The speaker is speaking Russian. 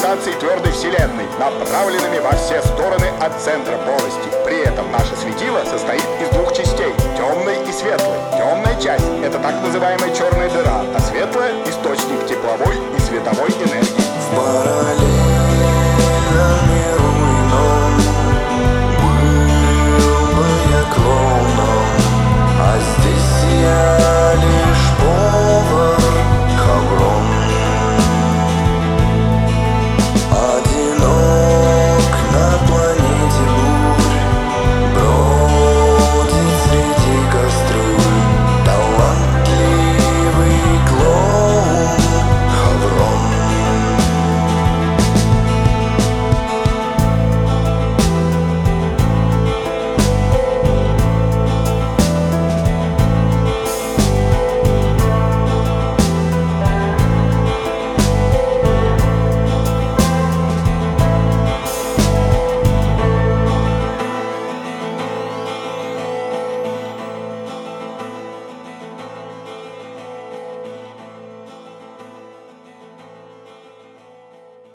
гравитацией твердой Вселенной, направленными во все стороны от центра полости. При этом наше светило состоит из двух частей – темной и светлой. Темная часть – это так называемая черная дыра, а светлая – источник тепловой и